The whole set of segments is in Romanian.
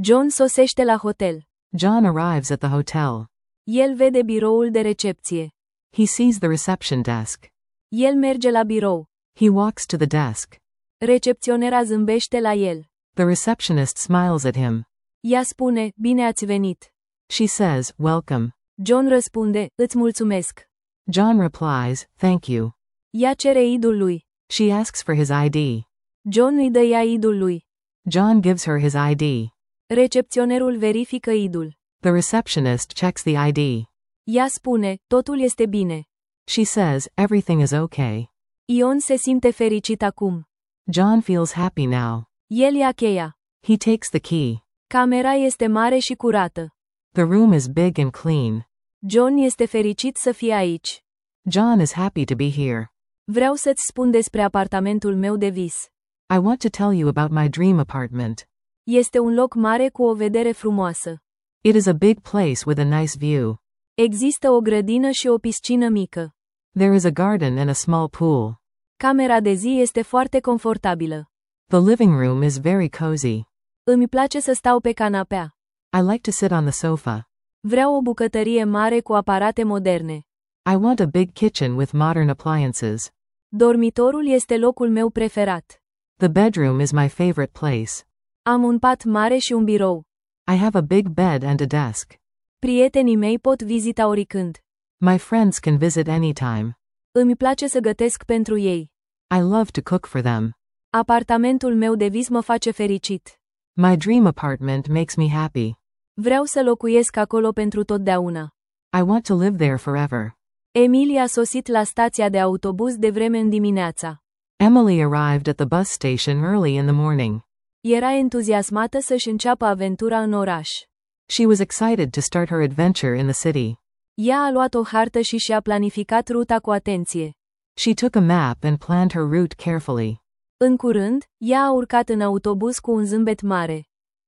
John sosește la hotel. John arrives at the hotel. El vede biroul de recepție. He sees the reception desk. El merge la birou. He walks to the desk. Recepționera zâmbește la el. The receptionist smiles at him. Ea spune, bine ați venit. She says, welcome. John răspunde, îți mulțumesc. John replies, thank you. Ea cere ID-ul lui. She asks for his ID. John îi dă ea ID-ul lui. John gives her his ID. Recepționerul verifică ID-ul. The receptionist checks the ID. Ea spune, totul este bine. She says, everything is okay. Ion se simte fericit acum. John feels happy now. El ia cheia. He takes the key. Camera este mare și curată. The room is big and clean. John este fericit să fie aici. John is happy to be here. Vreau să-ți spun despre apartamentul meu de vis. I want to tell you about my dream apartment. Este un loc mare cu o vedere frumoasă. It is a big place with a nice view. Există o grădină și o piscină mică. There is a garden and a small pool. Camera de zi este foarte confortabilă. The living room is very cozy. Îmi place să stau pe canapea. I like to sit on the sofa. Vreau o bucătărie mare cu aparate moderne. I want a big kitchen with modern appliances. Dormitorul este locul meu preferat. The bedroom is my favorite place. Am un pat mare și un birou. I have a big bed and a desk. Prietenii mei pot vizita oricând. My friends can visit anytime. Îmi place să gătesc pentru ei. I love to cook for them. Apartamentul meu de vis mă face fericit. My dream apartment makes me happy. Vreau să locuiesc acolo pentru totdeauna. I want to live there forever. Emily a sosit la stația de autobuz devreme în dimineața. Emily arrived at the bus station early in the morning. Era entuziasmată să-și înceapă aventura în oraș. She was excited to start her adventure in the city. Ea a luat o hartă și și-a planificat ruta cu atenție. She took a map and planned her route carefully. În curând, ea a urcat în autobuz cu un zâmbet mare.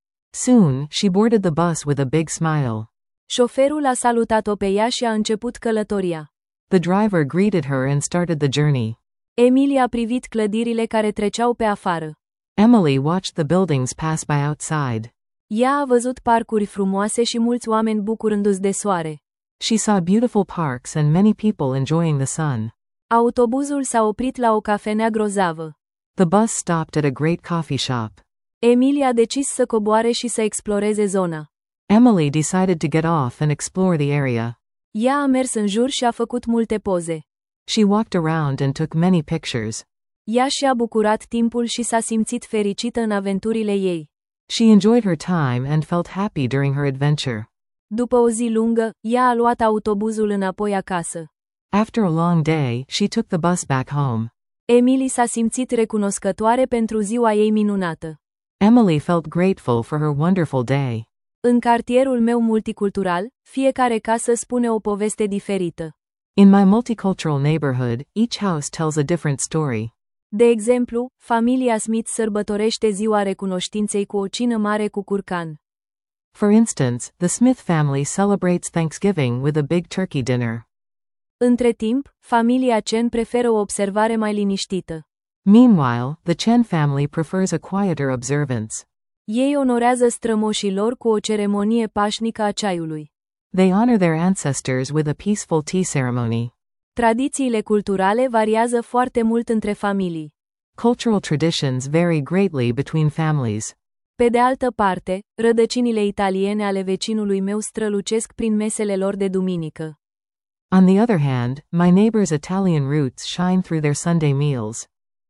Soon, she boarded the bus with a big smile. Șoferul a salutat-o pe ea și a început călătoria. The driver greeted her and started the journey. Emily a privit clădirile care treceau pe afară. Emily watched the buildings pass by outside. Ea a văzut parcuri frumoase și mulți oameni bucurându-se de soare. She saw beautiful parks and many people enjoying the sun. Autobuzul s-a oprit la o cafenea grozavă. The bus stopped at a great coffee shop. Emily a decis să coboare și să exploreze zona. Emily decided to get off and explore the area. Ea a mers în jur și a făcut multe poze. She walked around and took many pictures. Ea și-a bucurat timpul și s-a simțit fericită în aventurile ei. She enjoyed her time and felt happy during her adventure. După o zi lungă, ea a luat autobuzul înapoi acasă. After a long day, she took the bus back home. Emily s-a simțit recunoscătoare pentru ziua ei minunată. Emily felt grateful for her wonderful day. În cartierul meu multicultural, fiecare casă spune o poveste diferită. In my multicultural neighborhood, each house tells a different story. De exemplu, familia Smith sărbătorește ziua recunoștinței cu o cină mare cu curcan. For instance, the Smith family celebrates Thanksgiving with a big turkey dinner. Între timp, familia Chen preferă o observare mai liniștită. Meanwhile, the Chen family prefers a quieter observance. Ei onorează strămoșii lor cu o ceremonie pașnică a ceaiului. They honor their ancestors with a peaceful tea ceremony. Tradițiile culturale variază foarte mult între familii. Cultural traditions vary greatly between families. Pe de altă parte, rădăcinile italiene ale vecinului meu strălucesc prin mesele lor de duminică. On the other hand, my neighbor's Italian roots shine through their Sunday meals.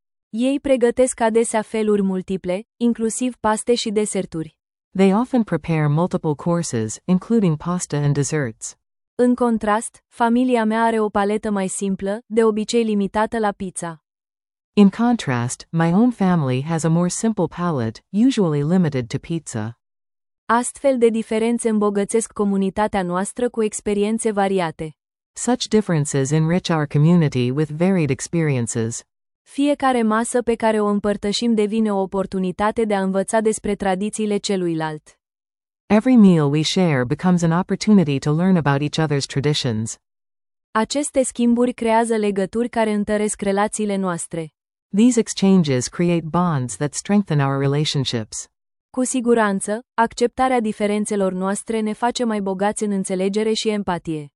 Ei pregătesc adesea feluri multiple, inclusiv paste și deserturi. They often prepare multiple courses, including pasta and desserts. În contrast, familia mea are o paletă mai simplă, de obicei limitată la pizza. In contrast, my own family has a more simple palate, usually limited to pizza. Astfel de diferențe îmbogățesc comunitatea noastră cu experiențe variate. Such differences enrich our community with varied experiences. Fiecare masă pe care o împărtășim devine o oportunitate de a învăța despre tradițiile celuilalt. Every meal we share becomes an opportunity to learn about each other's traditions. Aceste schimburi creează legături care întăresc relațiile noastre. These exchanges create bonds that strengthen our relationships. Cu siguranță, acceptarea diferențelor noastre ne face mai bogați în înțelegere și empatie.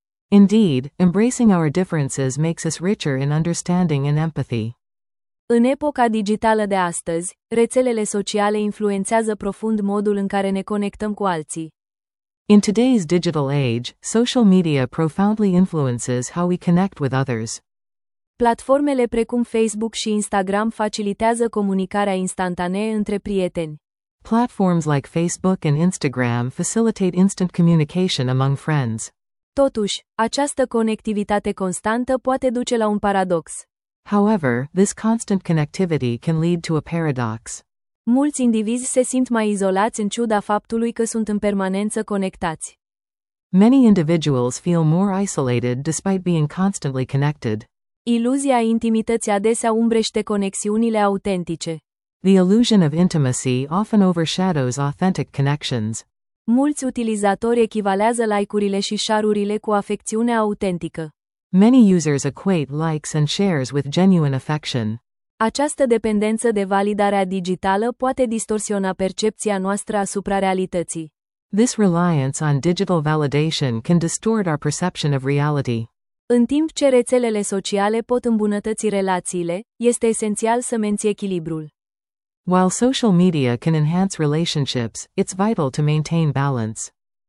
Indeed, embracing our differences makes us richer in understanding and empathy. În epoca digitală de astăzi, rețelele sociale influențează profund modul în care ne conectăm cu alții. In today's digital age, social media profoundly influences how we connect with others. Platformele precum Facebook și Instagram facilitează comunicarea instantanee între prieteni. Platforms like Facebook and Instagram facilitate instant communication among friends. Totuși, această conectivitate constantă poate duce la un paradox. However, this constant connectivity can lead to a paradox. Mulți indivizi se simt mai izolați în ciuda faptului că sunt în permanență conectați. Many individuals feel more isolated despite being constantly connected. Iluzia intimității adesea umbrește conexiunile autentice. The illusion of intimacy often overshadows authentic connections. Mulți utilizatori echivalează like-urile și share-urile cu afecțiune autentică. Many users equate likes and shares with genuine affection. Această dependență de validarea digitală poate distorsiona percepția noastră asupra realității. This reliance on digital validation can distort our perception of reality. În timp ce rețelele sociale pot îmbunătăți relațiile, este esențial să menții echilibrul. While social media can enhance relationships, it's vital to maintain balance.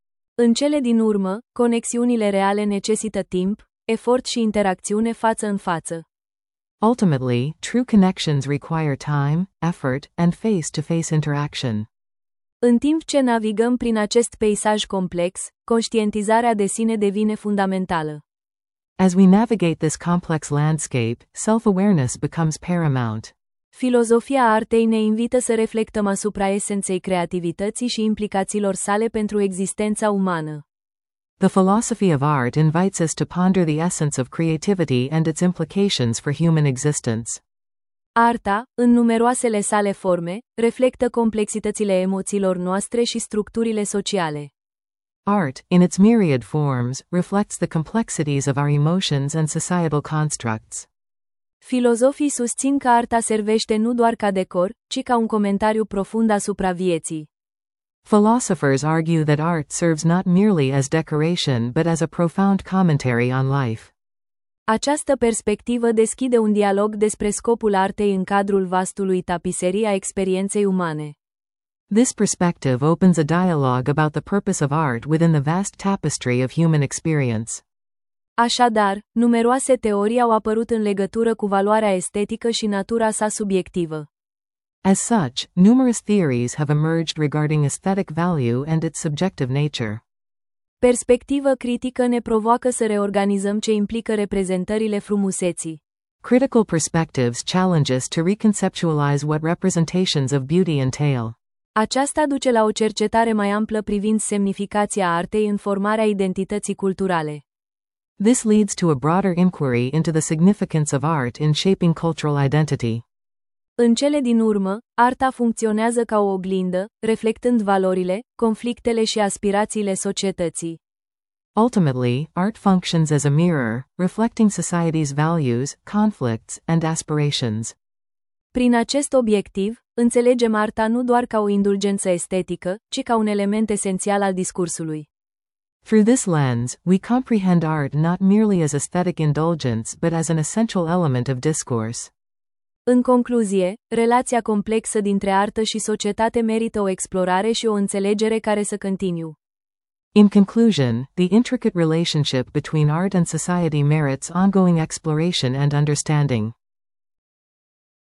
În cele din urmă, conexiunile reale necesită timp, efort și interacțiune față în față. Ultimately, true connections require time, effort, and face-to-face interaction. În timp ce navigăm prin acest peisaj complex, conștientizarea de sine devine fundamentală. As we navigate this complex landscape, self-awareness becomes paramount. Filozofia artei ne invită să reflectăm asupra esenței creativității și implicațiilor sale pentru existența umană. The philosophy of art invites us to ponder the essence of creativity and its implications for human existence. Arta, în numeroasele sale forme, reflectă complexitățile emoțiilor noastre și structurile sociale. Art, in its myriad forms, reflects the complexities of our emotions and societal constructs. Filozofii susțin că arta servește nu doar ca decor, ci ca un comentariu profund asupra vieții. Philosophers argue that art serves not merely as decoration but as a profound commentary on life. Această perspectivă deschide un dialog despre scopul artei în cadrul vastului tapiserii a experienței umane. This perspective opens a dialogue about the purpose of art within the vast tapestry of human experience. Așadar, numeroase teorii au apărut în legătură cu valoarea estetică și natura sa subiectivă. As such, numerous theories have emerged regarding aesthetic value and its subjective nature. Perspectivă critică ne provoacă să reorganizăm ce implică reprezentările frumuseții. Critical perspectives challenge us to reconceptualize what representations of beauty entail. Aceasta duce la o cercetare mai amplă privind semnificația artei în formarea identității culturale. This leads to a broader inquiry into the significance of art in shaping cultural identity. În cele din urmă, arta funcționează ca o oglindă, reflectând valorile, conflictele și aspirațiile societății. Ultimately, art functions as a mirror, reflecting society's values, conflicts, and aspirations. Prin acest obiectiv, înțelegem arta nu doar ca o indulgență estetică, ci ca un element esențial al discursului. Through this lens, we comprehend art not merely as aesthetic indulgence but as an essential element of discourse. În concluzie, relația complexă dintre artă și societate merită o explorare și o înțelegere care să continue. In conclusion, the intricate relationship between art and society merits ongoing exploration and understanding.